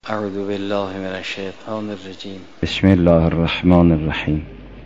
اعوذ بالله من الشیطان الرجیم. بسم الله الرحمن الرحیم.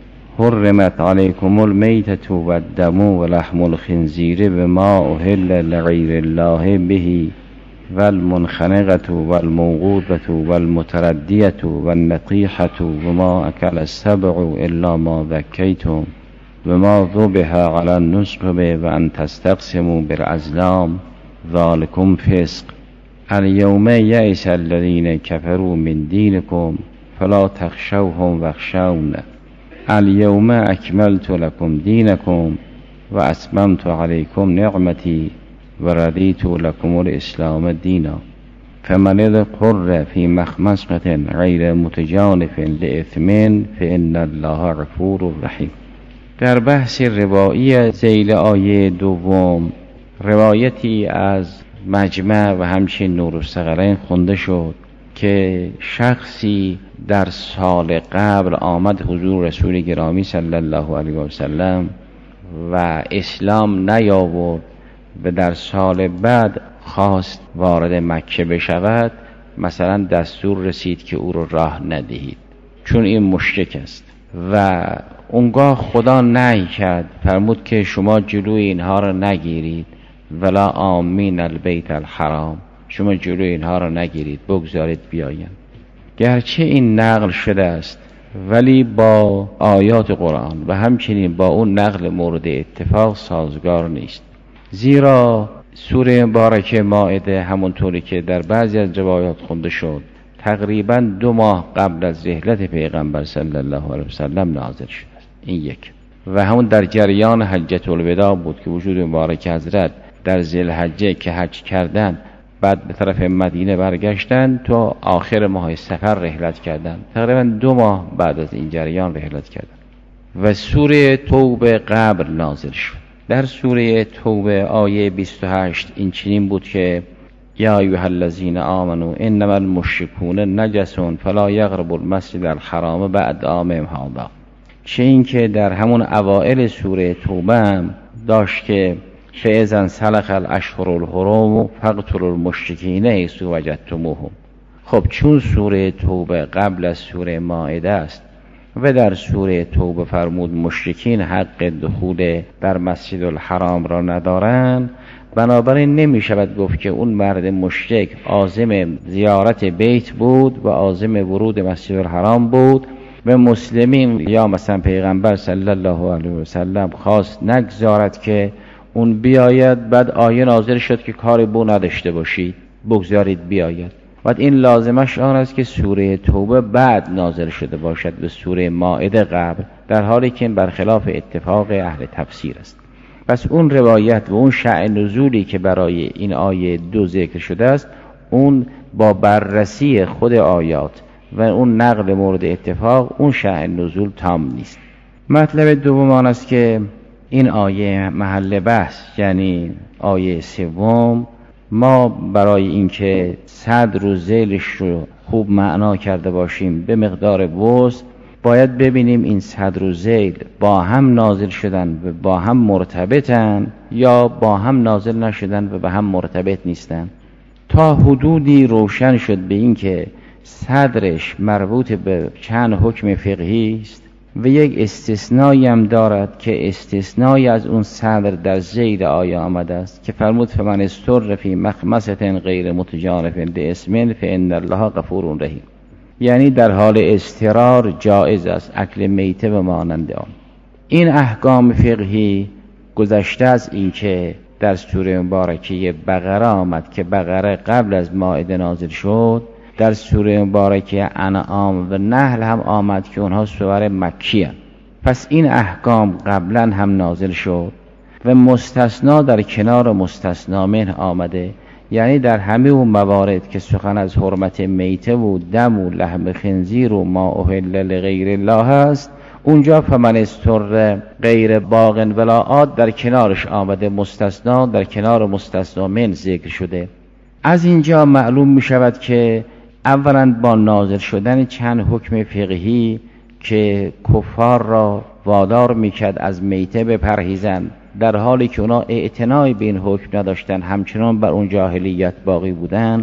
حرمت علیکم المیتة و الدم و لحم الخنزیر بما اهل لغیر الله به و المنخنقة و الموقوذة و المتردیة و النطیحة و ما اکل السبع الا ما ذکیتم و ما ذبح علی النصب و ان تستقسموا بالازلام ذلکم فسق. الیوم یئس الذین کفروا من دینکم فلا تخشوهم واخشون الیوم اکملت لکم دینکم و اتممت علیکم نعمتی و رضیت لکم الاسلام دینا فمن اضطر فی مخمصة غیر متجانف لإثم فإن الله غفور رحیم. در بحث روایی ذیل آیه دوم روایتی از مجمع و همچنین نورالثقلین خونده شد که شخصی در سال قبل آمد حضور رسول گرامی صلی الله علیه و سلم و اسلام نیاورد و در سال بعد خواست وارد مکه بشود، مثلا دستور رسید که او رو راه ندهید چون این مشرک است و اونگاه خدا نهی کرد، فرمود که شما جلوی اینها رو نگیرید، ولا آمین البیت الحرام، شما جلوی اینها رو نگیرید، بگذارید بیاین. گرچه این نقل شده است ولی با آیات قرآن و همچنین با اون نقل مورد اتفاق سازگار نیست، زیرا سوره مبارکه مائده همونطوری که در بعضی از روایات خونده شد تقریبا 2 ماه قبل از رحلت پیغمبر صلی الله علیه وسلم نازل شده است. این یک، و همون در جریان حجة الوداع بود که وجود مبارک حضرت در ذوالحجه که حج کردن بعد به طرف مدینه برگشتن تا آخر ماه صفر رحلت کردن، تقریبا 2 ماه بعد از این جریان رحلت کردن و سوره توبه قبل نازل شد. در سوره توبه آیه 28 این چنین بود که یا ایها الذین آمنوا انما المشرکون نجس فلا یقربوا المسجد الحرام بعد عامهم هذا. چه این که در همون اوائل سوره توبه هم داشت که فاذا انسلخ الاشهر الحرم فاقتلوا المشرکین حیث وجدتموهم. خب چون سوره توبه قبل از سوره مائده است و در سوره توبه فرمود مشرکین حق دخول در مسجد الحرام را ندارند، بنابراین نمی شود گفت که اون مرد مشرک عازم زیارت بیت بود و عازم ورود مسجد الحرام بود و مسلمین یا مثلا پیغمبر صلی الله علیه و سلم خواست نگذارد که اون بیاید، بعد آیه نازل شد که کاری بو نداشته باشید، بگذارید بیاید. بعد این لازمش آن است که سوره توبه بعد نازل شده باشد به سوره مائده قبل، در حالی که این برخلاف اتفاق اهل تفسیر است. پس اون روایت و اون شأن نزولی که برای این آیه 2 ذکر شده است، اون با بررسی خود آیات و اون نقل مورد اتفاق اون شأن نزول تام نیست. مطلب دوم آن است که این آیه محل بحث یعنی آیه 3 ما برای اینکه صدر و ذیلش رو خوب معنا کرده باشیم به مقدار وسع باید ببینیم این صدر و ذیل با هم نازل شدن و با هم مرتبطن یا با هم نازل نشدن و به هم مرتبط نیستن. تا حدودی روشن شد به اینکه صدرش مربوط به چند حکم فقهی است و یک استثنایی هم دارد که استثنایی از اون صدر در ذیل آیه آمده است که فرمود فمن اضطر فی مخمصة غیر متجانف لإثم فإن الله غفور رحیم، یعنی در حال اضطرار جایز است اکل میته و مانند آن. این احکام فقهی گذشته از این که در سوره مبارکه بقره آمد که بقره قبل از مائده نازل شد، در سوره مبارکه انعام و نحل هم آمد که اونها سور مکی هستند. پس این احکام قبلا هم نازل شد و مستثنا در کنار مستثنا منه آمده، یعنی در همه اون موارد که سخن از حرمت میته و دم و لحم خنزیر و ما اهل لغیر الله است، اونجا فمن اضطر غیر باغ ولا عاد در کنارش آمده، مستثنا در کنار مستثنا من ذکر شده. از اینجا معلوم می شود که اولا با نازل شدن چند حکم فقهی که کفار را وادار میکرد از میته بپرهیزند، در حالی که اونا اعتنای به این حکم نداشتن، همچنان بر اون جاهلیت باقی بودن،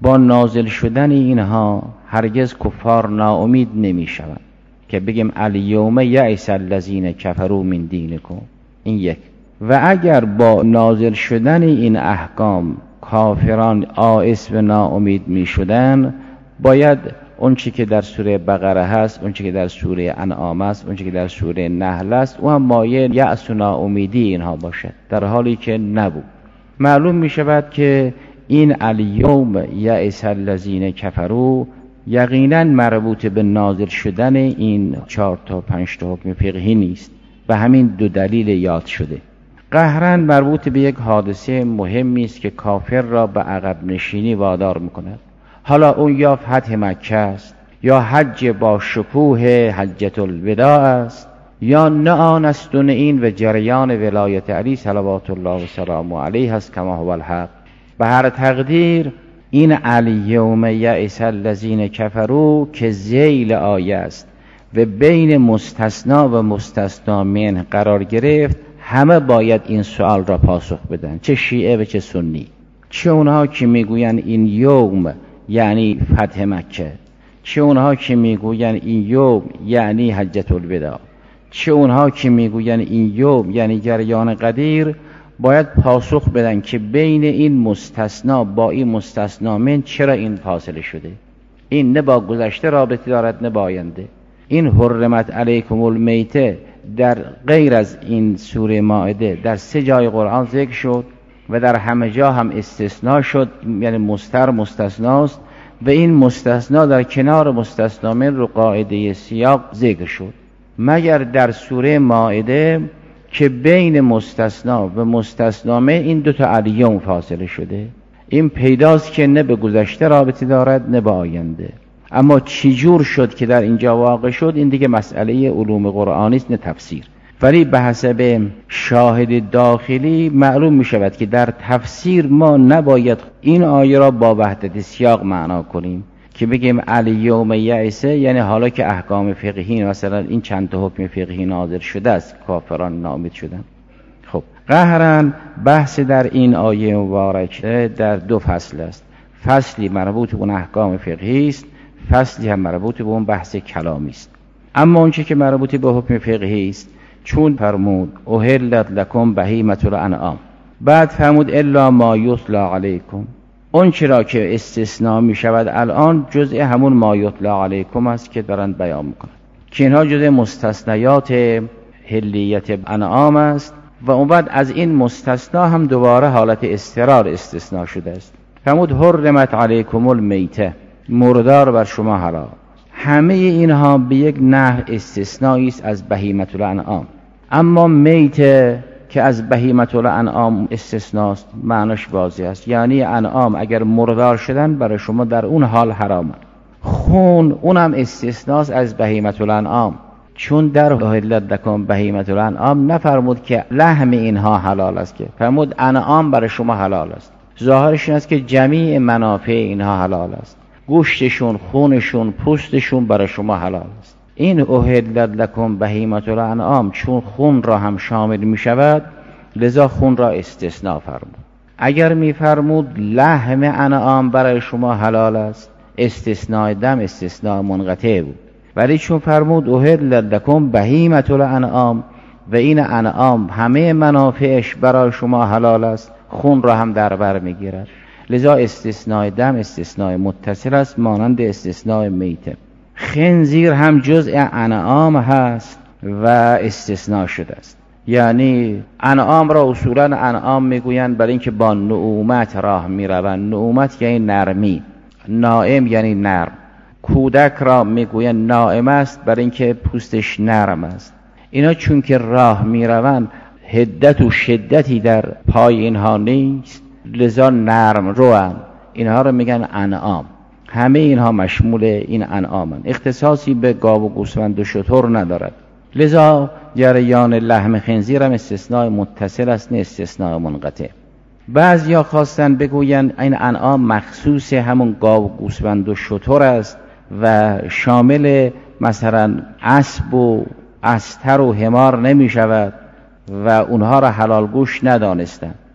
با نازل شدن اینها هرگز کفار ناامید نمی شوند که بگیم الیوم یئس الذین کفروا من دینکم. این یک. و اگر با نازل شدن این احکام کافران آیس و ناامید می شدن، باید اون چی که در سوره بقره هست، اون چی که در سوره انعام است، اون چی که در سوره نحل است، او هم مایه یأس و ناامیدی اینها باشد، در حالی که نبود. معلوم می شود که این الیوم یئس الذین کفروا یقینا مربوط به نازل شدن این 4 تا 5 تا حکم فقهی نیست، به همین 2 دلیل یاد شده. قهرن مربوط به یک حادثه مهمی است که کافر را به عقب نشینی وادار می‌کند. حالا اون یا فتح مکه است، یا حج با شکوه حجة الوداع است، یا نه آن است و نه این و جریان ولایت علی صلوات الله و سلام علیه است کما هو الحق. به هر تقدیر این الیوم یئس الذین کفروا که ذیل آیه است و بین مستثنا و مستثنا منه قرار گرفت، همه باید این سوال را پاسخ بدن، چه شیعه و چه سنی. چه اونها که میگوین این یوم یعنی فتح مکه، چه اونها که میگوین این یوم یعنی حجة الوداع، چه اونها که میگوین این یوم یعنی جریان قدیر، باید پاسخ بدن که بین این مستثنا با این مستثنا من چرا این فاصله شده. این نه با گذشته رابطه دارد نه با آینده. این حرمت علیکم المیته در غیر از این سوره مائده در 3 جای قرآن ذکر شد و در همه جا هم استثناء شد، یعنی مستثناست و این مستثنا در کنار مستثنا من رو قاعده سیاق ذکر شد، مگر در سوره مائده که بین مستثنا و مستثنا من این 2 تا الیوم فاصله شده. این پیداست که نه به گذشته رابطه دارد نه به آینده. اما چجور شد که در اینجا واقع شد، این دیگه مسئله علوم قرآنی است نه تفسیر. ولی به حسب شاهد داخلی معلوم می شود که در تفسیر ما نباید این آیه را با وحدت سیاق معنا کنیم که بگیم الیوم یئس یعنی حالا که احکام فقهی مثلا این چند تا حکم فقهی نازل شده است کافران ناامید شدن. خب قهرن بحث در این آیه مبارک در 2 فصل است. فصلی مربوط به اون احکام فقهی است، فصلی هم مربوط به اون بحث کلامی است. اما اون چیزی که مربوط به حکم فقهی است، چون فرمود احلت لکم بهیمة الانعام، بعد فرمود الا ما یتلی علیکم، اون چرا که استثناء می شود الان جزء همون ما یتلی علیکم است که دارن بیان میکنن که اینها جزء مستثنیات حلیت انعام است و اون بعد از این مستثنا هم دوباره حالت اضطرار استثناء شده است. فرمود حرمت علیکم المیته، مردار بر شما حرام. همه اینها به یک نحو استثنایی است از بهیمة الانعام، اما میته که از بهیمة الانعام استثناست معناش واضح است، یعنی انعام اگر مردار شدن برای شما در اون حال حرامه. خون اونم استثناست از بهیمة الانعام، چون در احلت لکم بهیمة الانعام نفرمود که لحم اینها حلال است، که فرمود انعام برای شما حلال است. ظاهرش این است که جمیع منافع اینها حلال است، گوشتشون، خونشون، پوستشون برای شما حلال است. این احلت لکم بهیمة الانعام چون خون را هم شامل می شود، لذا خون را استثناء فرمود. اگر می فرمود لحم انعام برای شما حلال است، استثناء دم استثناء منقطع بود. ولی چون فرمود احلت لکم بهیمة الانعام و این انعام همه منافعش برای شما حلال است، خون را هم در بر می گیرد، لذا استثناء دم استثناء متصل است مانند استثناء میته. خنزیر هم جزء انعام هست و استثناء شده است. یعنی انعام را اصولا انعام میگویند برای اینکه با نعومت راه میروند. نعومت یعنی نرمی، ناعم یعنی نرم. کودک را میگویند ناعم است برای اینکه پوستش نرم است. اینا چون که راه میروند حدت و شدتی در پای اینها نیست، لذا نرم روان، اینها رو میگن انعام. همه اینها مشمول این انعامن، اختصاصی به گاو و گوسفند و شتر ندارد. لذا جریان لحم خنزیر هم استثناء متصل است نه استثناء منقطع. بعضیا خواستن بگویند این انعام مخصوص همون گاو و گوسفند و شتر است و شامل مثلا اسب و استر و حمار نمی شود و اونها را حلال گوش ندانستند.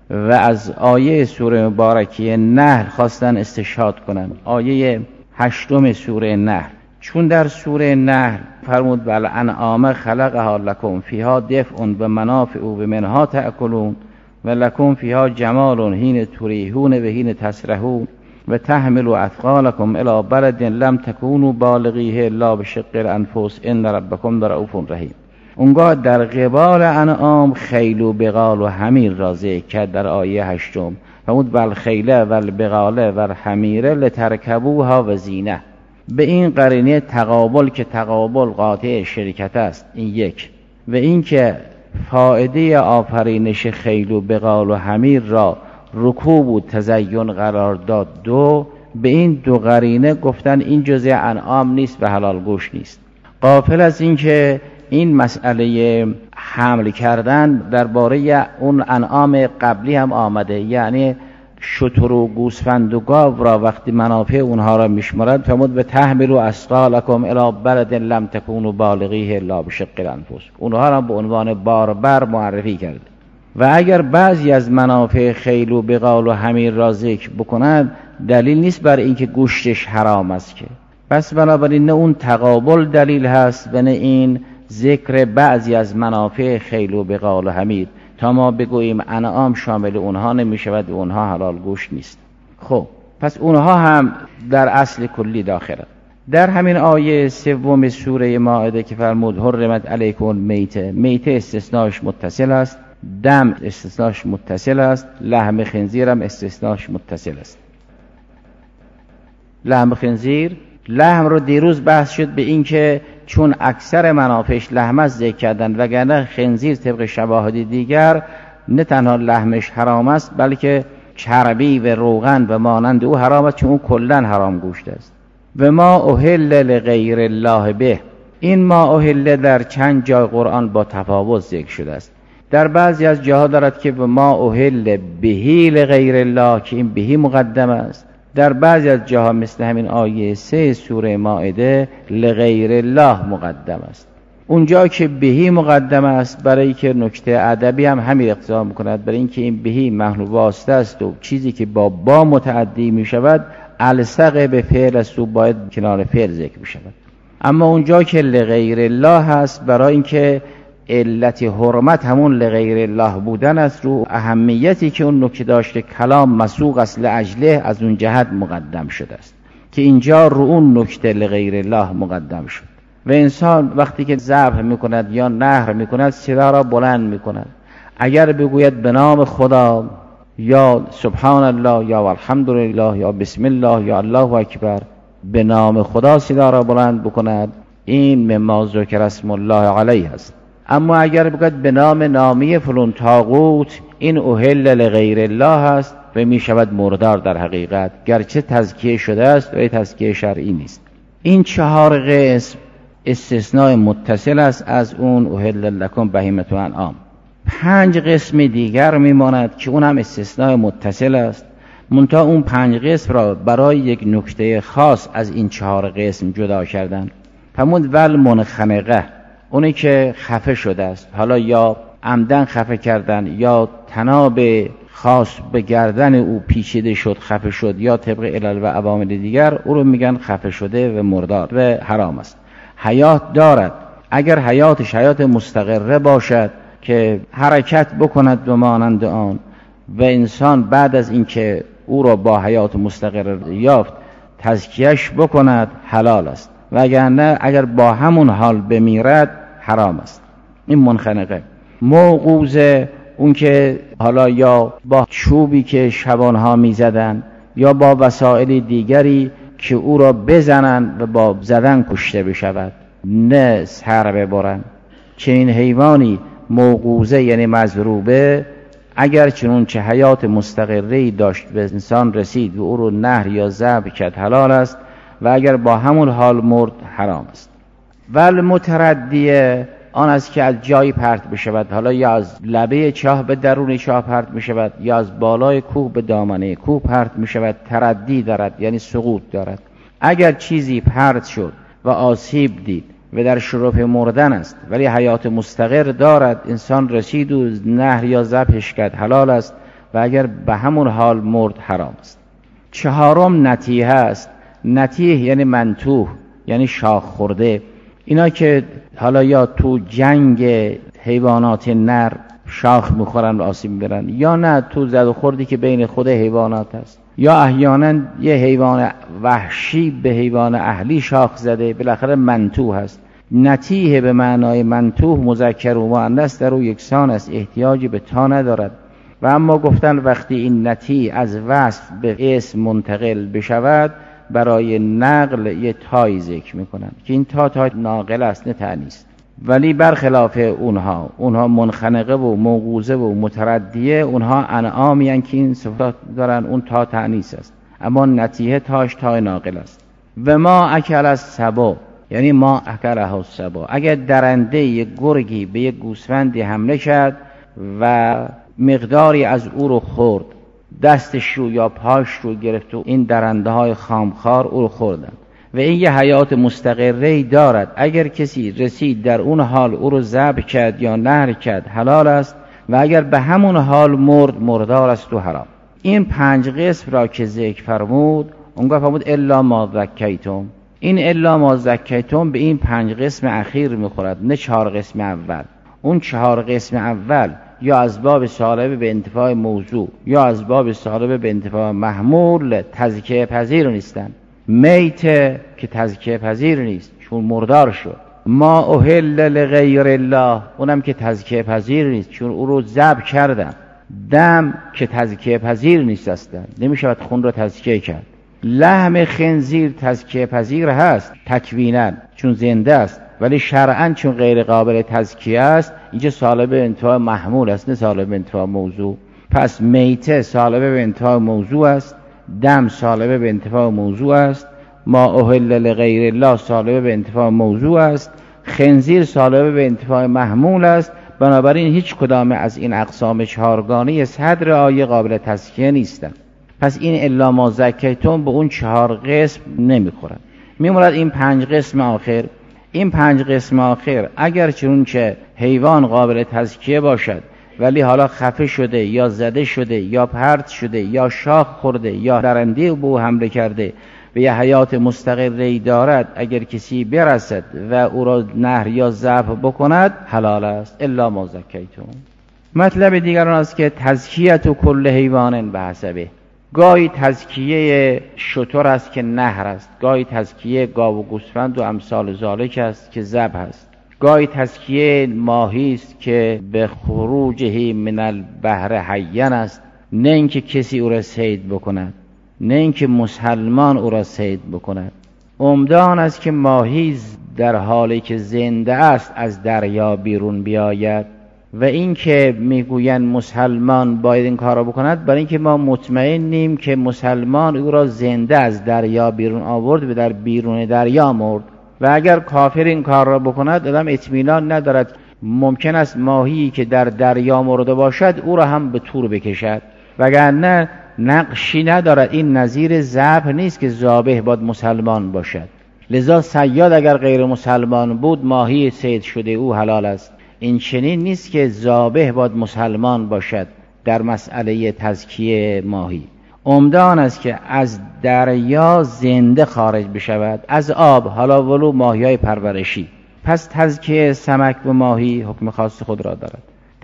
و از آیه سوره مبارکه نحل خواستن استشهاد کنن، آیه 8 سوره نحل. چون در سوره نحل فرمود بل انعام خلقها لکم فیها دفء و منافع و منها تأکلون و لکم فیها جمال حین تریحون و حین تسرحون و تحمل اثقالکم الی بلد لم تکونوا بالغیه الا بشق الانفس ان ربکم رؤوف رحیم. اونگاه در قبال انعام خیل و بغال و حمیر را ذکر کرد در آیه 8 فرمود بل خیله و البغاله و الحمیره لترکبوها و زینه. به این قرینه تقابل که تقابل قاطع شرکت است، این یک، و این که فایده آفرینش خیل و بغال و حمیر را رکوب و تزین قرار داد دو. به این دو قرینه گفتن این جزء انعام نیست و حلال گوش نیست. غافل از این که این مسئله حمل کردن درباره اون انعام قبلی هم آمده، یعنی شتر و گوسفند و گاو را وقتی منافع اونها را میشمارد فرمود به تحمل و اثقالکم الی بلد لم تکونوا بالغیه الا بشق الانفس، اونها را به عنوان باربر معرفی کرده. و اگر بعضی از منافع خیل و بغال و حمیر را ذکر بکنند دلیل نیست بر اینکه گوشتش حرام است که، پس بنابراین نه اون تقابل دلیل هست و نه این ذکر بعضی از منافع خیل و بغال و حمیر تا ما بگوییم انعام شامل اونها نمی شود و اونها حلال گوشت نیست. خب پس اونها هم در اصل کلی داخلند. در همین آیه 3 سوره مائده که فرمود حرمت علیکم میته، میته استثناش متصل است، دم استثناش متصل است، لحم خنزیر هم استثناش متصل است. لحم خنزیر، لحم رو دیروز بحث شد به این که چون اکثر منافعش لحم است ذکر کردن، وگرنه خنزیر طبق شواهد دیگر نه تنها لحمش حرام است بلکه چربی و روغن و مانند او حرام است، چون او کلن حرام گوشت است. و ما اهل لغیر الله به، این ما اهل در چند جای قرآن با تفاوت ذکر شده است. در بعضی از جاها دارد که ما اهل بهی لغیر الله که این بهی مقدم است، در بعضی از جاها مثل همین آیه 3 سوره مائده لغیر الله مقدم است. اونجا که بهی مقدم است برای که نکته ادبی هم همین اقتضا می‌کند، برای اینکه این بهی محل واسطه است و چیزی که با متعدی می شود الصق به فعل است و باید کنار فعل ذکر بشود. اما اونجا که لغیر الله هست برای اینکه علت حرمت همون لغیر الله بودن است، رو اهمیتی که اون نکته داشته کلام مسوق است لاجله از اون جهت مقدم شده است که اینجا رو اون نکته لغیر الله مقدم شد. و انسان وقتی که ذبح میکند یا نحر میکند صدا را بلند میکند. اگر بگوید به نام خدا یا سبحان الله یا الحمدلله یا بسم الله یا الله اکبر، به نام خدا صدا را بلند بکند، این مما ذکر اسم الله علیه است. اما اگر بگوید به نام نامی فلان طاغوت، این اهل لغیر الله است و می شود مردار در حقیقت، گرچه تزکیه شده است و تزکیه شرعی نیست. این 4 قسم استثناء متصل است از اون اهل لکم بهیمة الانعام. 5 قسم دیگر میماند که اون هم استثناء متصل است، منتها اون 5 قسم را برای یک نکته خاص از این 4 قسم جدا کردن. فرمود ول منخنقه، اونی که خفه شده است، حالا یا عمدن خفه کردن یا تناب خاص به گردن او پیچیده شد خفه شد، یا طبق علل و عوامل دیگر او رو میگن خفه شده و مردار و حرام است. حیات دارد، اگر حیاتش حیات مستقره باشد که حرکت بکند به مانند آن و انسان بعد از اینکه او را با حیات مستقره یافت تزکیهش بکند حلال است، وگرنه اگر با همون حال بمیرد حرام است. این منخنقه. موقوزه، اون که حالا یا با چوبی که شبانها میزدن یا با وسایل دیگری که او را بزنن و با زدن کشته بشود، نه سر ببرن. چنین حیوانی موقوزه یعنی مضروبه، اگر چنون چه حیات مستقره‌ای داشت به انسان رسید و او رو نهر یا ذبح کرد حلال است، و اگر با همون حال مرد حرام است. ول متردیه، آن است که از جایی پرت بشود، حالا یا از لبه چاه به درون چاه پرت میشود یا از بالای کوه به دامنه کوه پرت میشود. تردی دارد یعنی سقوط دارد. اگر چیزی پرت شد و آسیب دید و در شرف مردن است ولی حیات مستقر دارد، انسان رسید و نهر یا ذبحش کرد حلال است، و اگر به همون حال مرد حرام است. چهارم نتیه است. نتیه یعنی منتوه، یعنی شاخ خورده. اینا که حالا یا تو جنگ حیوانات نر شاخ میخورن و آسیب میبرن، یا نه تو زد و خوردی که بین خود حیوانات است، یا احیانا یه حیوان وحشی به حیوان اهلی شاخ زده، بالاخره منتوه است. نتیه به معنای منتوه مذکر و مؤنث در او یکسان است، احتیاجی به تا ندارد. و اما گفتن وقتی این نتیه از وصف به اسم منتقل بشود برای نقل یه تای ذکر میکنن که این تا ناقل است نه تأنیث. ولی برخلاف اونها منخنقه و موقوزه و متردیه، اونها انعامی هستند که این صفات دارن، اون تا تأنیث است، اما نتیه تاش تا ناقل است. و ما اکل السبع، یعنی ما اکله السبع، اگر درنده یک گرگی به یک گوسفندی حمله کرد و مقداری از او رو خورد، دستش رو یا پاش رو گرفت و این درنده های خامخوار او رو خوردن و این یه حیات مستقره دارد، اگر کسی رسید در اون حال او رو ذبح کرد یا نحر کرد حلال است، و اگر به همون حال مرد مردار است و حرام. این 5 قسم را که ذکر فرمود، اونگاه فرمود الا ما ذکیتم. این الا ما ذکیتم به این 5 قسم اخیر میخورد، نه 4 قسم اول. اون 4 قسم اول یا از باب سالب به انتفاع موضوع یا از باب سالب به انتفاع محمول تزکیه پذیر نیستن. میت که تزکیه پذیر نیست چون مردار شد. ما اهل لغیر الله، اونم که تزکیه پذیر نیست چون او رو ذبح کردن. دم که تزکیه پذیر نیست اصلا، نمیشود خون رو تزکیه کرد. لحم خنزیر تزکیه پذیر هست تکوینا چون زنده است، ولی شرعاً چون غیر قابل تزکیه است اینجا سالب به انتفاع محمول است نه سالب به انتفاع موضوع. پس میته سالب به انتفاع موضوع است، دم سالب به انتفاع موضوع است، ما اهل لغیر الله سالب به انتفاع موضوع است، خنزیر سالب به انتفاع محمول است. بنابراین هیچ کدام از این اقسام 4گانه صدر آیه قابل تزکیه نیستند. پس این الا ما زکیتم به اون 4 قسم نمیخورد. میموند این 5 قسم آخر. این 5 قسم آخر اگر چون که حیوان قابل تزکیه باشد ولی حالا خفه شده یا زده شده یا پرت شده یا شاخ خورده یا درنده به او حمله کرده و یه حیات مستقری دارد، اگر کسی برسد و او را نهر یا ذبح بکند حلال است الا ما زکیتم. مطلب دیگر آن است که تزکیت کل حیوان به حسبه. گاهی تزکیه شتر است که نهر است، گاهی تزکیه گاو و گوسفند و امثال ذالک است که ذبح است، گاهی تزکیه ماهی است که به خروجه من البحر حیّن است، نه اینکه کسی او را صید بکند، نه اینکه مسلمان او را صید بکند. عمدان است که ماهی در حالی که زنده است از دریا بیرون بیاید، و این که میگوین مسلمان باید این کار را بکند برای اینکه ما مطمئنیم که مسلمان او را زنده از دریا بیرون آورد و در بیرون دریا مرد، و اگر کافر این کار را بکند آدم اطمینان ندارد. ممکن است ماهی که در دریا مرده باشد او را هم به تور بکشد، وگرنه نقشی ندارد. این نظیر ذبح نیست که ذابح باید مسلمان باشد. لذا صیاد اگر غیر مسلمان بود ماهی صید شده او حلال است. این چنین نیست که ذابح باید مسلمان باشد در مسئله تزکیه ماهی. عمدان است که از دریا زنده خارج بشود، از آب، حالا ولو ماهی‌های پرورشی. پس تزکیه سمک و ماهی حکم خاص خود را دارد.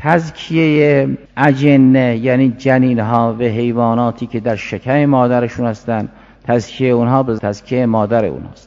تزکیه اجنه یعنی جنین‌ها و حیواناتی که در شکم مادرشون هستند، تزکیه اونها به تزکیه مادر اونهاست.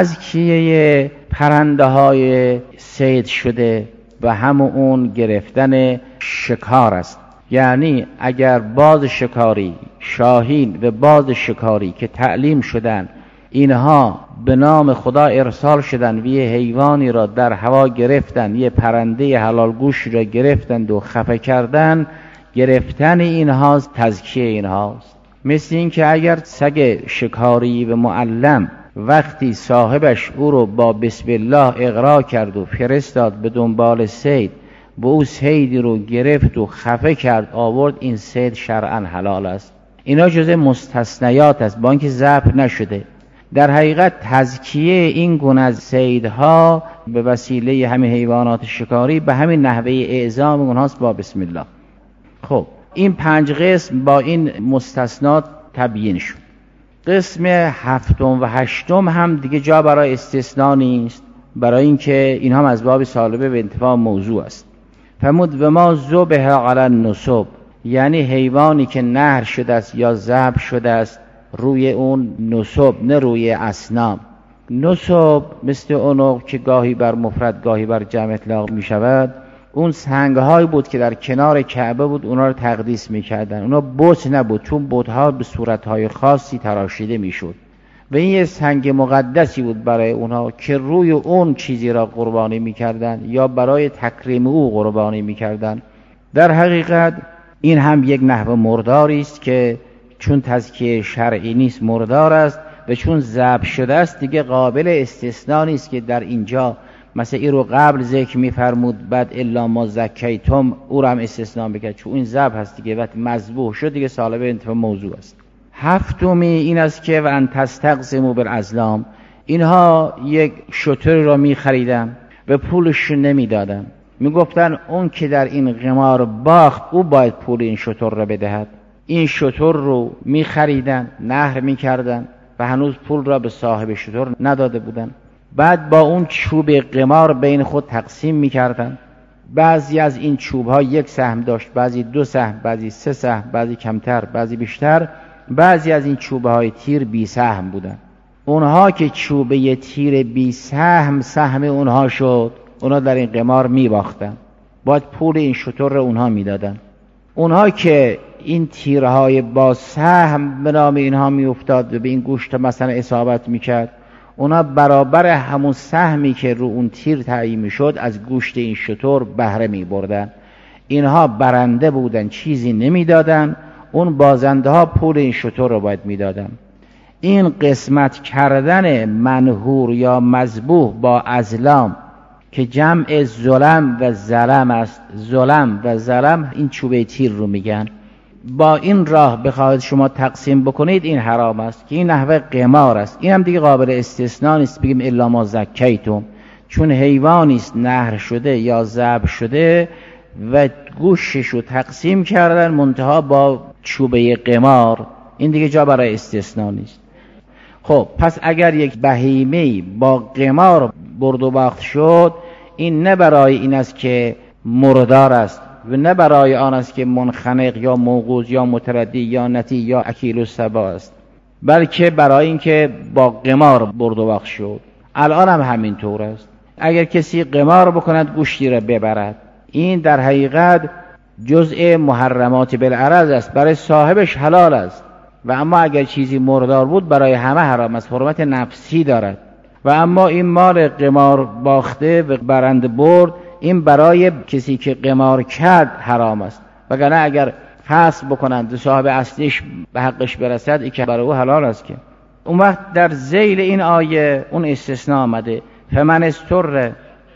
تزکیه پرنده‌های صید شده و همون اون گرفتن شکار است. یعنی اگر باز شکاری، شاهین و باز شکاری که تعلیم شدن، اینها به نام خدا ارسال شدن و یه حیوانی را در هوا گرفتن، یه پرنده حلال گوش را گرفتند و خفه کردن، گرفتن اینها تزکیه اینهاست. مثل این که اگر سگ شکاری و معلم وقتی صاحبش او رو با بسم الله اغرا کرد و فرستاد به دنبال صید و او صیدی رو گرفت و خفه کرد آورد، این صید شرعاً حلال است. اینا جزء مستثنیات است با اینکه ذبح نشده. در حقیقت تزکیه این گونه از صیدها به وسیله همین حیوانات شکاری به همین نحوه اعزام اونهاست با بسم الله. خب این 5 قسم با این مستثنات تبیین شد. قسم 7 و 8 هم دیگه جا برای استثناء نیست، برای اینکه این هم از باب سالبه به انتفاع موضوع است. فرمود و ما ذبح علی النصب، یعنی حیوانی که نحر شده است یا ذبح شده است روی اون نصب، نه روی اصنام. نصب مثل اونو که گاهی بر مفرد گاهی بر جمع اطلاق می شود، اون سنگ‌هایی بود که در کنار کعبه بود، اونا رو تقدیس می‌کردن. اونا بت نبود، چون بت‌ها به صورت‌های خاصی تراشیده می‌شد و این یه سنگ مقدسی بود برای اونها که روی اون چیزی را قربانی می‌کردن یا برای تکریم او قربانی می‌کردن. در حقیقت این هم یک نحو مرداری است که چون تزکیه شرعی نیست مردار است و چون ذبح شده است دیگه قابل استثناء نیست که در اینجا مثلا این رو قبل ذکر می‌فرمود بعد الا ما زکیتم او رو هم استثناء بکرد، چون این ذبح هست دیگه، وقتی مذبوح شد دیگه سالبه انتفاع موضوع است. 7 این است که و ان تستقسموا بالازلام، اینها یک شتر را می‌خریدن و پولش نمیدادن، میگفتن اون که در این قمار باخت او باید پول این شتر را بدهد. این شتر رو می‌خریدن، نحر می‌کردن و هنوز پول را به صاحب شتر نداده بودن. بعد با اون چوب قمار بین خود تقسیم می‌کردن. بعضی از این چوب‌ها 1 سهم داشت، بعضی 2 سهم، بعضی 3 سهم، بعضی کمتر، بعضی بیشتر. بعضی از این چوب‌های تیر 20 سهم بودن. اونها که چوبه تیر 20 سهم سهم اونها شد، اونها در این قمار می‌باختن، باید پول این شتر رو اونها میدادن. اونها که این تیرهای با سهم به نام اینها میافتاد و به این گوشت مثلا اصابت میکرد، اونا برابر همون سهمی که رو اون تیر تعیین میشد از گوشت این شتر بهره میبردن. اینها برنده بودن، چیزی نمیدادن، اون بازنده ها پول این شتر رو باید میدادن. این قسمت کردن منحور یا مذبوح با ازلام که جمع ظلم و ظلم است، ظلم و ظلم این چوبه تیر رو میگن، با این راه بخواهید شما تقسیم بکنید این حرام است که این نحوه قمار است. این هم دیگه قابل استثناء نیست بگیم الا ما زکیتم، چون حیوانی است نحر شده یا ذبح شده و گوشش رو تقسیم کردن منتها با چوبه قمار، این دیگه جا برای استثناء نیست. خب پس اگر یک بهیمه با قمار برد و باخت شد، این نه برای این است که مردار است و نه برای آن است که منخنق یا موقوذ یا متردی یا نتی یا اکیل السبا است، بلکه برای این که با قمار برد و باخت شد. الان هم همین طور است. اگر کسی قمار بکند گوشتی را ببرد، این در حقیقت جزء محرمات بالعرض است، برای صاحبش حلال است و اما اگر چیزی مردار بود برای همه حرام است، حرمت نفسی دارد. و اما این مال قمار باخته و برنده برد، این برای کسی که قمار کرد حرام است، وگرنه اگر فسخ بکنند صاحب اصلیش به حقش برسد این که برای او حلال است. که اون وقت در ذیل این آیه اون استثناء آمده فمن استر،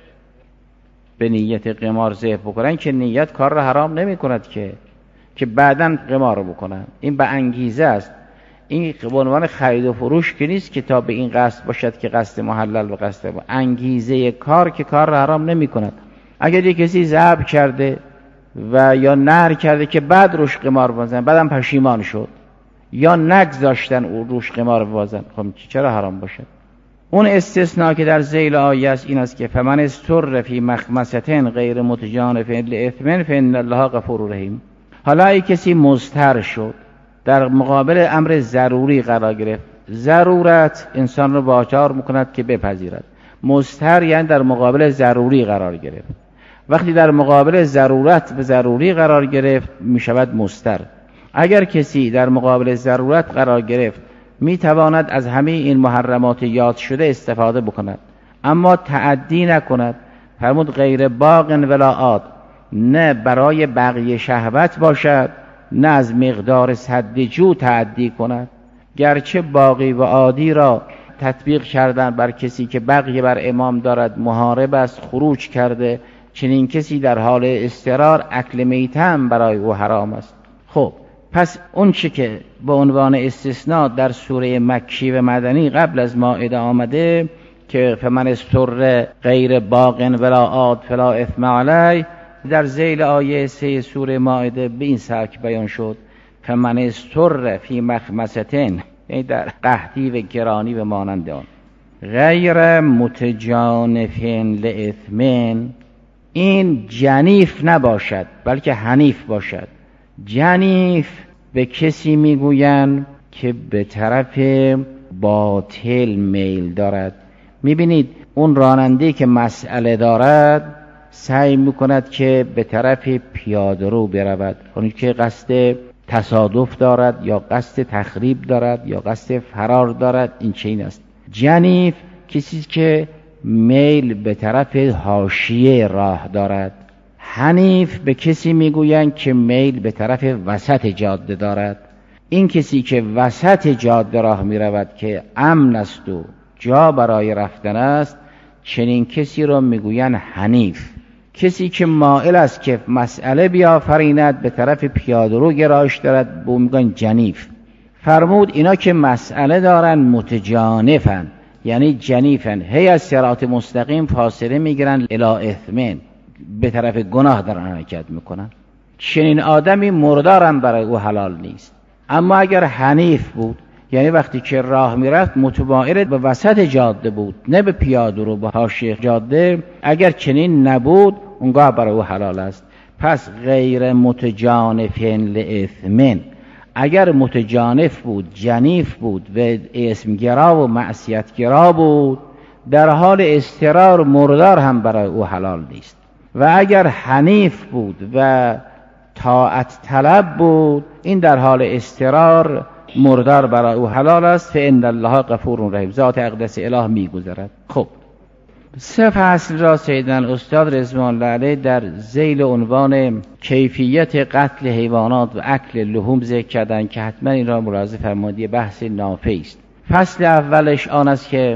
به نیت قمار ذبح بکنن که نیت کار را حرام نمی کند که بعداً قمار بکنن، این به انگیزه است. این به عنوان خرید و فروش که نیست که تا به این قصد باشد که قصد محلل و قصد انگیزه کار که کار را حرام نمی کند. اگر یک کسی ذبح کرده و یا نحر کرده که بعد روش قمار بازن، بعدم پشیمان شد یا نگذاشتن او روش قمار بازن، خب چرا حرام باشد؟ اون استثناء که در ذیل آیه است این است که فمن استر فی مخمصة غیر متجانف لإثم فإن الله غفور رحیم. حالا ای کسی مضطر شد، در مقابل امر ضروری قرار گرفت، ضرورت انسان رو واچار میکند که بپذیرد، مضطر یعنی در مقابل ضروری قرار گرفت. وقتی در مقابل ضرورت و ضروری قرار گرفت میشود مضطر. اگر کسی در مقابل ضرورت قرار گرفت میتواند از همه این محرمات یاد شده استفاده بکند، اما تعدی نکند. فرمود غیر باغ ولا عاد، نه برای بقیه شهوت باشد نه از مقدار سد جو تعدی کند. گرچه باقی و عادی را تطبیق کردن بر کسی که بقیه بر امام دارد، محارب است، خروج کرده، چنین کسی در حال اضطرار اکل میتم برای او حرام است. خب پس اون چه که به عنوان استثناء در سوره مکی و مدنی قبل از مائده آمده که فمن استر غیر باغ ولا عاد فلا اثم علی، در ذیل آیه 3 سوره مائده به این سبک بیان شد فمن اضطر فی مخمصة، یعنی در قحطی و گرانی و مانند آن، غیر متجانف لإثم، این جنیف نباشد بلکه حنیف باشد. جنیف به کسی میگویند که به طرف باطل میل دارد. میبینید اون راننده که مسئله دارد سعی میکند که به طرف پیاده رو برود، اون که قصد تصادف دارد یا قصد تخریب دارد یا قصد فرار دارد، این چنین است. جنیف کسی که میل به طرف حاشیه راه دارد. حنیف به کسی میگویند که میل به طرف وسط جاده دارد. این کسی که وسط جاده راه میرود که امن است و جا برای رفتن است، چنین کسی را میگویند حنیف. کسی که مائل است که مسئله بیافریند به طرف پیاده رو گرایش دارد، به میگن جنیف. فرمود اینا که مسئله دارن متجانفن، یعنی جنیفن، هی از صراط مستقیم فاصله میگیرن الی اثمن، به طرف گناه دارن حرکت میکنن. چنین آدمی مردارم برای او حلال نیست. اما اگر حنیف بود، یعنی وقتی که راه میرفت متمایل به وسط جاده بود، نه به پیاده رو، به حاشیه جاده، اگر چنین نبود اونگاه برای او حلال است. پس غیر متجانف لإثم، اگر متجانف بود، جنیف بود و اسمگرا و معصیتگرا بود، در حال اضطرار مردار هم برای او حلال نیست. و اگر حنیف بود و طاعت طلب بود، این در حال اضطرار مردار برای او حلال است. فإن الله غفور رحیم، ذات اقدس اله میگذرد. خب 3 فصل را سیدنا استاد رضوان الله علیه در ذیل عنوان کیفیت قتل حیوانات و اکل لحوم ذکر کردند که حتما این را ملاحظه فرمایید، بحث نافع است. فصل اولش آن است که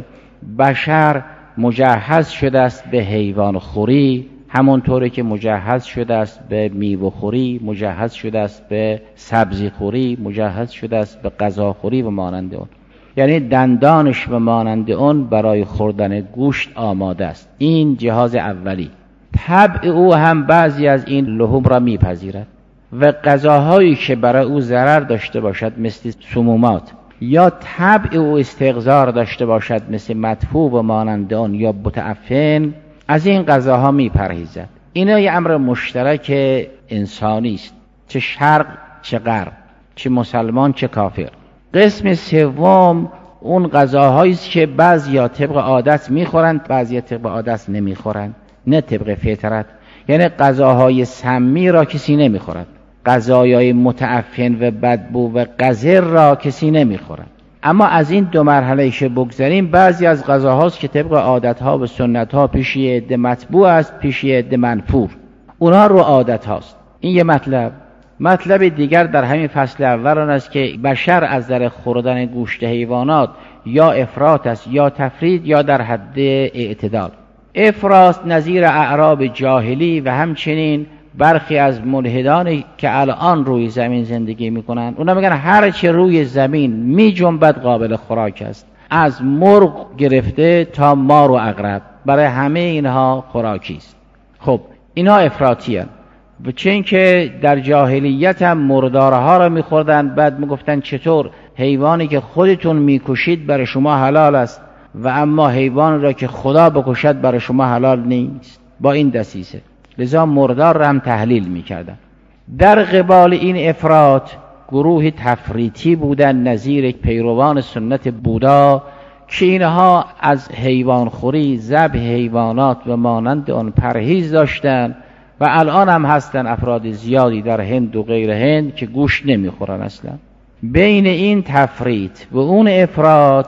بشر مجهز شده است به حیوان خوری، همونطوری که مجهز شده است به میوه خوری، مجهز شده است به سبزی خوری، مجهز شده است به غذا خوری و مانند آن. یعنی دندانش و مانند آن برای خوردن گوشت آماده است. این جهاز اولی. طبع او هم بعضی از این لحوم را میپذیرد و غذاهایی که برای او ضرر داشته باشد مثل سمومات، یا طبع او استغذار داشته باشد مثل مدفوع و مانند آن یا متعفن، از این غذاها میپرهیزد. اینا یه امر مشترک انسانی است، چه شرق چه غرب، چه مسلمان چه کافر. قسم سوم اون غذاهایی است که بعضیا طبق عادت میخورند، بعضیا طبق عادت نمیخورند، نه طبق فطرت. یعنی غذاهای سمی را کسی نمیخورد، غذاهای متعفن و بدبو و قذر را کسی نمیخورد. اما از این 2 مرحله که بگذاریم، بعضی از غذاهاست که طبق عادتها و سنتها پیش یه عده مطبوع است، پیش یه عده منفور، اونها رو عادت هاست. این یه مطلب. مطلب دیگر در همین فصل اول آن است که بشر از در خوردن گوشت حیوانات یا افراط است یا تفرید یا در حد اعتدال. افراط نظیر اعراب جاهلی و همچنین برخی از ملحدانی که الان روی زمین زندگی میکنن، اونا میگن هر چه روی زمین می جنبد قابل خوراک است، از مرغ گرفته تا مار و عقرب، برای همه اینها خوراکی است. خب اینها افراطی هستند. و چون که در جاهلیت هم مردارها را میخوردن، بعد میگفتن چطور حیوانی که خودتون میکشید برای شما حلال است و اما حیوان را که خدا بکشد برای شما حلال نیست. با این دسیسه لذا مردار را هم تحلیل میکردن. در قبال این افراط گروه تفریطی بودن نظیر پیروان سنت بودا که اینها از حیوان خوری، ذبح حیوانات و مانند آن پرهیز داشتن و الان هم هستن افراد زیادی در هند و غیر هند که گوشت نمیخورن اصلا. بین این تفریط و اون افراط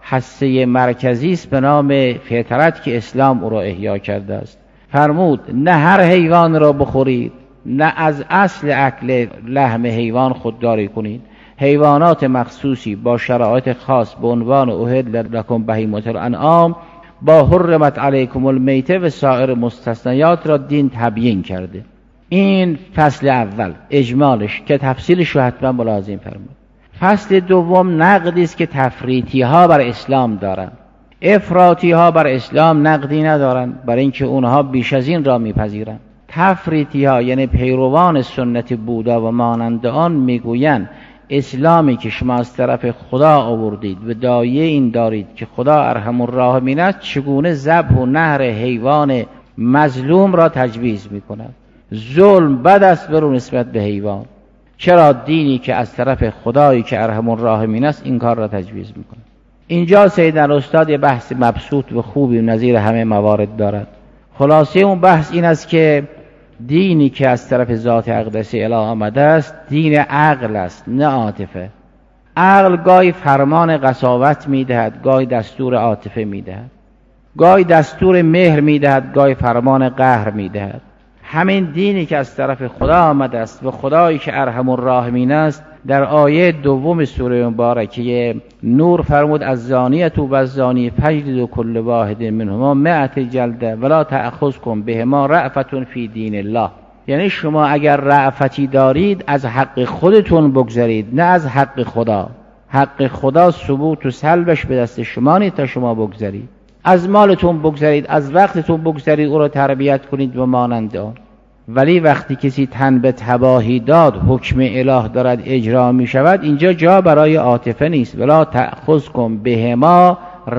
حصه مرکزی است به نام فطرت که اسلام او را احیا کرده است. فرمود نه هر حیوان را بخورید، نه از اصل اکل لحم حیوان خودداری کنید. حیوانات مخصوصی با شرایط خاص به عنوان احل لکم بهیمة الانعام با حرمت علیکم المیته و سایر مستثنیات را دین تبیین کرده. این فصل اول اجمالش که تفصیلش رو حتما ملاحظه فرمایید. فصل دوم نقدی است که تفریطی ها بر اسلام دارن، افراطی ها بر اسلام نقدی ندارن، برای اینکه اونها بیش از این را میپذیرن. تفریطی ها یعنی پیروان سنت بودا و مانند آن میگویند اسلامی که شما از طرف خدا آوردید و دایه این دارید که خدا ارحم الراحمین است، چگونه ذبح و نحر حیوان مظلوم را تجویز میکند؟ ظلم بد است برو نسبت به حیوان. چرا دینی که از طرف خدایی که ارحم الراحمین است این کار را تجویز میکنه؟ اینجا سیدنا استاد یه بحث مبسوط و خوبی نظیر همه موارد دارد. خلاصه اون بحث این است که دینی که از طرف ذات اقدس اله آمده است دین عقل است، نه عاطفه. عقل گاهی فرمان قساوت میدهد، گاهی دستور عاطفه میدهد، گاهی دستور مهر میدهد، گاهی فرمان قهر میدهد. همین دینی که از طرف خدا آمده است و خدایی که ارحم الراحمین است در آیه دوم سوره مبارکه نور فرمود از زانیت و الزانی فجلدوا کل واحد منهما 100 جلده ولا تأخذکم بهما رأفة فی دین الله. یعنی شما اگر رأفتی دارید از حق خودتون بگذارید، نه از حق خدا. حق خدا ثبوت و سلبش به دست شما نیست تا شما بگذارید. از مالتون بگذارید، از وقتتون بگذارید، او را تربیت کنید و مانند آن. ولی وقتی کسی تن به تباهی داد، حکم اله دارد اجرا می شود، اینجا جا برای عاطفه نیست. ولا تأخذکم بهما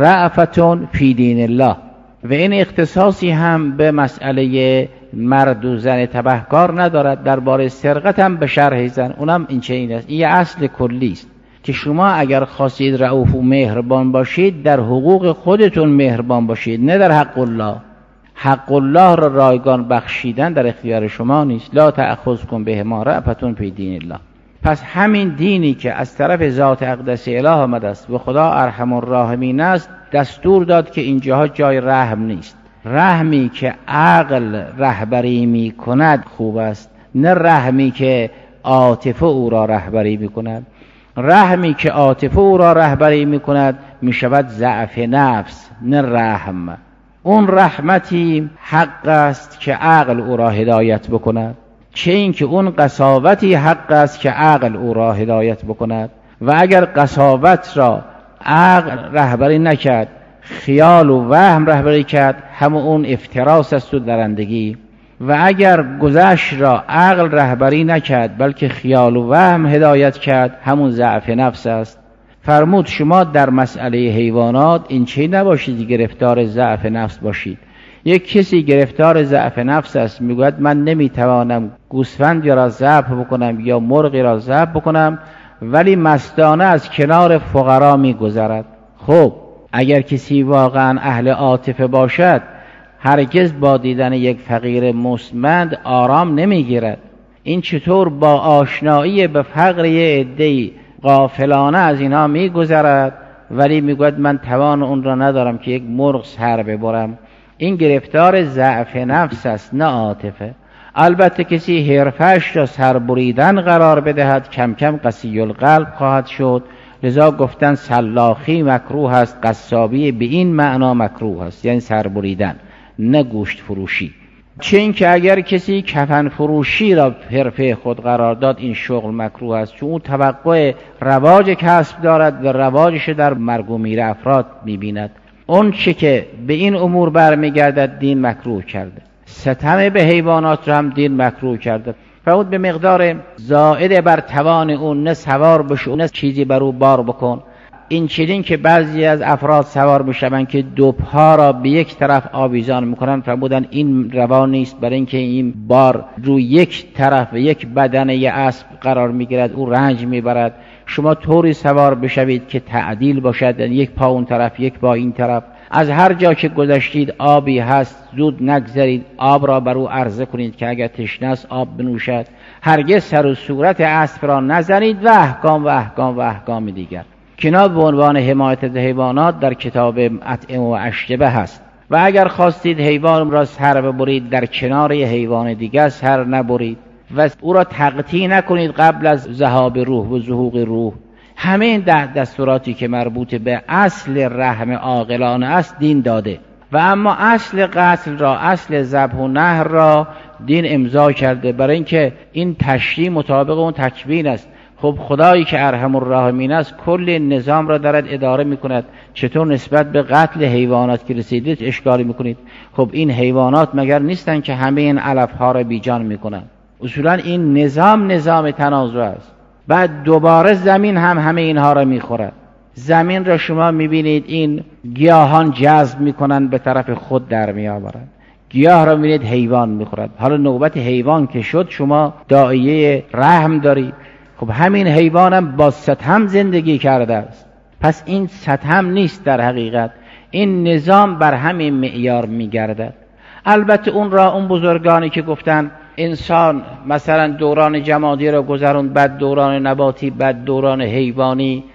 رأفة فی دین الله. و این اختصاصی هم به مسئله مرد و زن تبهکار ندارد. درباره سرقت هم به شرح زن اونم این چه این است. این اصل کلی است که شما اگر خواستید رؤوف و مهربان باشید در حقوق خودتون مهربان باشید، نه در حق الله. حق الله را رایگان بخشیدن در اختیار شما نیست. لا تأخذکم بهما رأفة فی دین الله. پس همین دینی که از طرف ذات اقدس اله آمده است و خدا ارحم الراحمین است دستور داد که اینجاها جای رحم نیست. رحمی که عقل رهبری می کند خوب است، نه رحمی که عاطفه او را رهبری می کند. رحمی که عاطفه او را رهبری می کند می شود ضعف نفس، نه رحم. اون رحمتی حق است که عقل او را هدایت بکند، چه این که اون قساوتی حق است که عقل او را هدایت بکند. و اگر قساوت را عقل رهبری نکرد، خیال و وهم رهبری کرد، همون اون افتراس است و درندگی. و اگر گذشت را عقل رهبری نکرد بلکه خیال و وهم هدایت کرد، همون ضعف نفس است. فرمود شما در مسئله حیوانات این چی نباشید گرفتار ضعف نفس باشید. یک کسی گرفتار ضعف نفس است، میگوید من نمیتوانم گوسفندی را ذبح بکنم یا مرغی را ذبح بکنم، ولی مستانه از کنار فقرا میگذرد. خب اگر کسی واقعا اهل عاطفه باشد هرگز با دیدن یک فقیر مستمند آرام نمیگیرد. این چطور با آشنایی به فقر یه عده‌ای غافلانه از اینها میگذرد ولی میگوید من توان اون را ندارم که یک مرغ سر ببرم. این گرفتار ضعف نفس است، نه عاطفه. البته کسی حرفش را سر بریدن قرار بدهد کم کم قسی القلب خواهد شد. لذا گفتن سلاخی مکروه است، قصابی به این معنا مکروه است، یعنی سر بریدن، نه گوشت فروشی. چه این که اگر کسی کفن فروشی را حرفه خود قرار داد این شغل مکروه است، چون اون توقع رواج کسب دارد و رواجش در مرگ و میر افراد می‌بیند. اون چه که به این امور برمیگردد دین مکروه کرده. ستم به حیوانات را هم دین مکروه کرده. فقط به مقدار زائد بر توان اون، نه سوار بشو نه چیزی بر او بار بکن. این چنین که بعضی از افراد سوار میشوند که دوپها را به یک طرف آویزان میکنن، فرمودن این روا نیست، برای اینکه این بار روی یک طرف و یک بدن یک اسب قرار میگیرد، او رنج میبرد. شما طوری سوار بشوید که تعدیل باشد، یک پا اون طرف یک پا این طرف. از هر جا که گذشتید آبی هست زود نگذرید، آب را بر او عرضه کنید که اگر تشنه است آب بنوشد. هرگز سر و صورت اسب را نزنید و احکام دیگر. کنار به عنوان حمایت از حیوانات در کتاب اطعمه و اشربه هست. و اگر خواستید حیوان را سر ببرید در کنار حیوان دیگر سر نبرید و او را تقطیع نکنید قبل از ذهاب روح و ظهور روح. همه این دستوراتی که مربوط به اصل رحم عاقلانه است دین داده. و اما اصل قتل را، اصل ذبح و نحر را دین امضا کرده، برای اینکه این تشریع مطابق اون تکوین است. خب خدایی که ارحم الراحمین است کل نظام را دارد اداره میکند، چطور نسبت به قتل حیوانات که رسیدید اشکالی میکنید؟ خب این حیوانات مگر نیستن که همه این علفها را بیجان میکنند؟ اصولا این نظام تنازع است. بعد دوباره زمین هم همه اینها را میخورد. زمین را شما میبینید این گیاهان جذب میکنند به طرف خود در میآورند، گیاه را میبینید حیوان میخورد. حالا نوبت حیوان که شد شما داعیه رحم داری. خب همین حیوان هم با ستم زندگی کرده است. پس این ستم نیست، در حقیقت این نظام بر همین معیار میگردد. البته اون بزرگانی که گفتن انسان مثلا دوران جمادی را گذرون، بعد دوران نباتی، بعد دوران حیوانی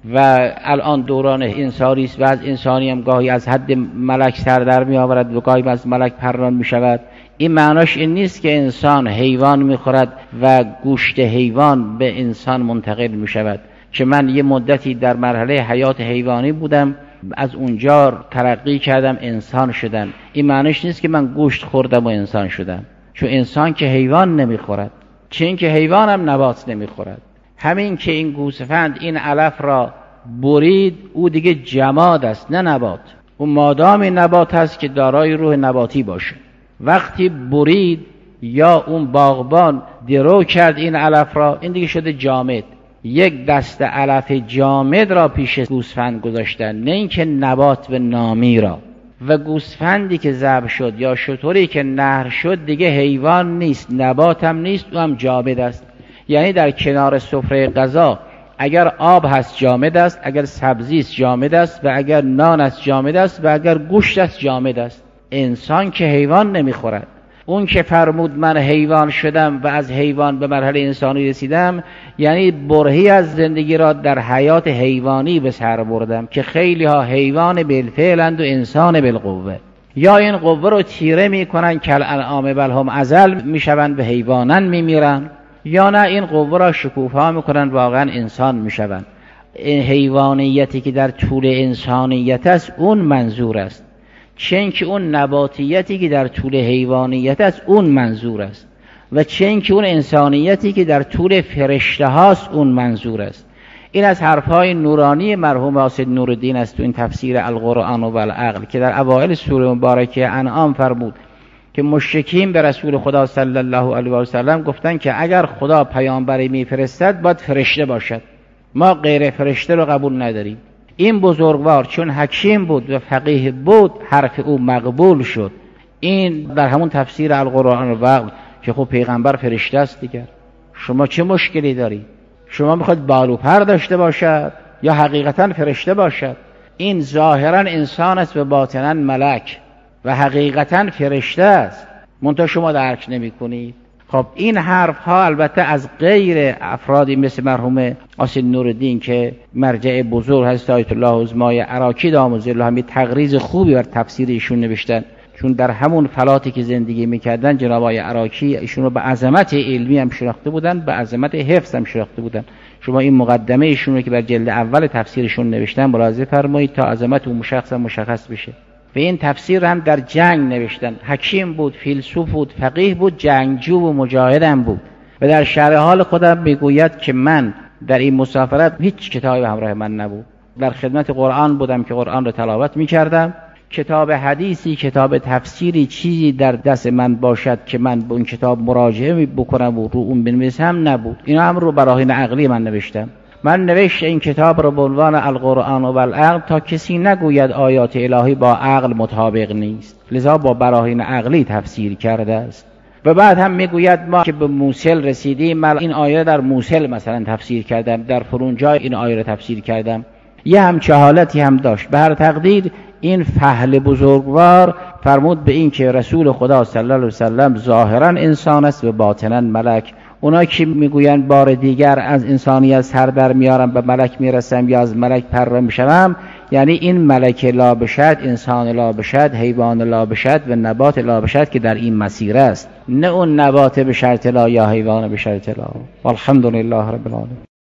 و الان دوران انسانی است و از انسانی هم گاهی از حد ملک سر در می آورد و گاهی از ملک پران می شود. این معناش این نیست که انسان حیوان می خورد و گوشت حیوان به انسان منتقل می شود. که من یه مدتی در مرحله حیات حیوانی بودم، از اونجا ترقی کردم انسان شدم. این معناش نیست که من گوشت خوردم و انسان شدم، چون انسان که حیوان نمی خورد، چه این که حیوان هم نبات نمی خورد. همین که این گوسفند این علف را برید او دیگه جماد است نه نبات. او مادام نبات است که دارای روح نباتی باشه. وقتی برید یا اون باغبان درو کرد این علف را، این دیگه شده جامد. یک دست علف جامد را پیش گوسفند گذاشتن، نه اینکه نبات و نامی را. و گوسفندی که ذبح شد یا شتری که نحر شد دیگه حیوان نیست، نبات هم نیست، او هم جامد است. یعنی در کنار سفره غذا اگر آب هست جامد است، اگر سبزی است جامد است، و اگر نان است جامد است، و اگر گوشت است جامد است. انسان که حیوان نمیخورد. اون که فرمود من حیوان شدم و از حیوان به مرحله انسانی رسیدم، یعنی برهی از زندگی را در حیات حیوانی به سر بردم که خیلی ها حیوان بالفعلند و انسان بالقوه. یا این قوه رو تیره میکنن که الانعام بل هم اضل میشوند به حیوانن میمیرن، یا نه این قوه را شکوفا میکنن واقعا انسان میشوند. این حیوانیتی که در طول انسانیت است اون منظور است، چون که اون نباتیتی که در طول حیوانیت است اون منظور است، و چون که اون انسانیتی که در طول فرشته هاست اون منظور است. این از حرفهای نورانی مرحوم حاسد نورالدین است تو این تفسیر القرآن و العقل که در اوائل سوره مبارکه انعام فرمود که مشرکین به رسول خدا صلی الله علیه و سلم گفتن که اگر خدا پیامبری میفرستد باید فرشته باشد، ما غیر فرشته رو قبول نداریم. این بزرگوار چون حکیم بود و فقیه بود حرف او مقبول شد. این در همون تفسیر القرآن و العقل که خب پیغمبر فرشته است دیگر، شما چه مشکلی داری؟ شما میخواید بالو پر داشته باشد یا حقیقتا فرشته باشد؟ این ظاهرا انسان است و باطنا ملک و حقیقتا فرشته است، منتها شما درک نمی کنید. خب این حرف ها البته از غیر افرادی مثل مرحوم حاسد نورالدین که مرجع بزرگ حضرت آیت الله عظمای عراقی دامت ظله هم تقریض خوبی بر تفسیر ایشون نوشتن، چون در همون فلاتی که زندگی میکردن جناب آقای عراقی ایشون رو به عظمت علمی هم شناخته بودن، به عظمت حفظ هم شناخته بودن. شما این مقدمه ایشون رو که بر جلد اول تفسیرشون نوشتن ملاحظه فرمایید تا عظمت اون شخص مشخص بشه. و این تفسیر هم در جنگ نوشتن. حکیم بود، فیلسوف بود، فقیه بود، جنگجو و مجاهد هم بود. و در شرح حال خودم میگوید که من در این مسافرت هیچ کتابی همراه من نبود. در خدمت قرآن بودم که قرآن رو تلاوت میکردم. کتاب حدیثی، کتاب تفسیری، چیزی در دست من باشد که من به اون کتاب مراجعه بکنم و رو اون بنویسم نبود. اینا هم رو براهین عقلی من نوشتم. من نوشت این کتاب رو به عنوان القرآن و العقل تا کسی نگوید آیات الهی با عقل مطابق نیست، لذا با براهین عقلی تفسیر کرده است. و بعد هم میگوید ما که به موصل رسیدیم، من این آیه در موصل مثلا تفسیر کردم، در فلان جای این آیه رو تفسیر کردم. یه همچه حالتی هم داشت. به هر تقدیر این فحل بزرگوار فرمود به این که رسول خدا صلی الله علیه و سلم ظاهرا انسان است و باطنا ملک. اونا که میگویند بار دیگر از انسانیت سر در میارم به ملک میرسم یا از ملک پر میشم، یعنی این ملک لا بشد، انسان لا بشد، حیوان لا بشد و نبات لا بشد که در این مسیر است، نه اون نبات به شرط لا یا حیوان به شرط لا. والحمدلله رب العالمین.